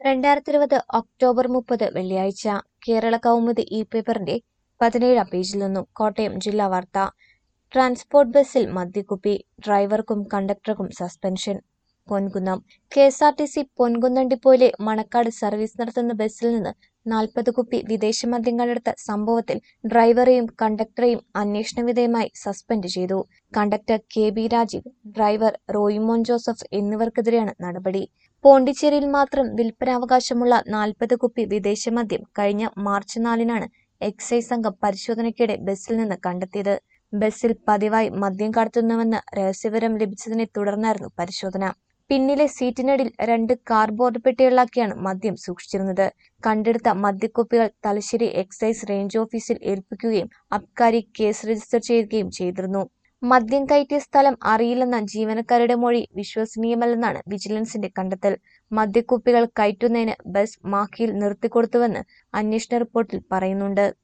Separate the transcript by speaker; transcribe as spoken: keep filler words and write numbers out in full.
Speaker 1: രണ്ടായിരത്തി ഇരുപത് ഒക്ടോബർ മുപ്പത് വെള്ളിയാഴ്ച കേരള കൗമുദി ഇ പേപ്പറിന്റെ പതിനേഴാം പേജിൽ നിന്നും കോട്ടയം ജില്ലാ വാർത്ത. ട്രാൻസ്പോർട്ട് ബസ്സിൽ മദ്യക്കുപ്പി, ഡ്രൈവർക്കും കണ്ടക്ടർക്കും suspension. Ponkunnam. K S R T C Ponkunnam ഡിപ്പോയിലെ മണക്കാട് സർവീസ് നടത്തുന്ന ബസ്സിൽ നിന്ന് നാൽപ്പത് കുപ്പി വിദേശമദ്യം കണ്ടെടുത്ത സംഭവത്തിൽ ഡ്രൈവറെയും കണ്ടക്ടറെയും അന്വേഷണ വിധേയമായി സസ്പെൻഡ് ചെയ്തു. Conductor K B Rajeev, driver Roymon Joseph എന്നിവർക്കെതിരെയാണ് നടപടി. പോണ്ടിച്ചേരിയിൽ മാത്രം വിൽപ്പനാവകാശമുള്ള നാൽപ്പത് കുപ്പി വിദേശമദ്യം കഴിഞ്ഞ മാർച്ച് നാലിനാണ് എക്സൈസ് സംഘം പരിശോധനയ്ക്കിടെ ബസ്സിൽ നിന്ന് കണ്ടെത്തിയത്. ബസ്സിൽ പതിവായി മദ്യം കടത്തുന്നുവെന്ന് രഹസ്യവിവരം ലഭിച്ചതിനെ തുടർന്നായിരുന്നു പരിശോധന. പിന്നിലെ സീറ്റിനടിയിൽ രണ്ട് കാർഡ്ബോർഡ് പെട്ടികളിലാക്കിയാണ് മദ്യം സൂക്ഷിച്ചിരുന്നത്. കണ്ടെടുത്ത മദ്യക്കുപ്പികൾ തലശ്ശേരി എക്സൈസ് റേഞ്ച് ഓഫീസിൽ ഏൽപ്പിക്കുകയും അബ്കാരി കേസ് രജിസ്റ്റർ ചെയ്യുകയും ചെയ്തിരുന്നു. മദ്യം കയറ്റിയ സ്ഥലം അറിയില്ലെന്ന ജീവനക്കാരുടെ മൊഴി വിശ്വസനീയമല്ലെന്നാണ് വിജിലൻസിന്റെ കണ്ടെത്തൽ. മദ്യക്കുപ്പികൾ കയറ്റുന്നതിന് ബസ് മാഹിയിൽ നിർത്തിക്കൊടുത്തുവെന്ന് അന്വേഷണ റിപ്പോർട്ടിൽ പറയുന്നുണ്ട്.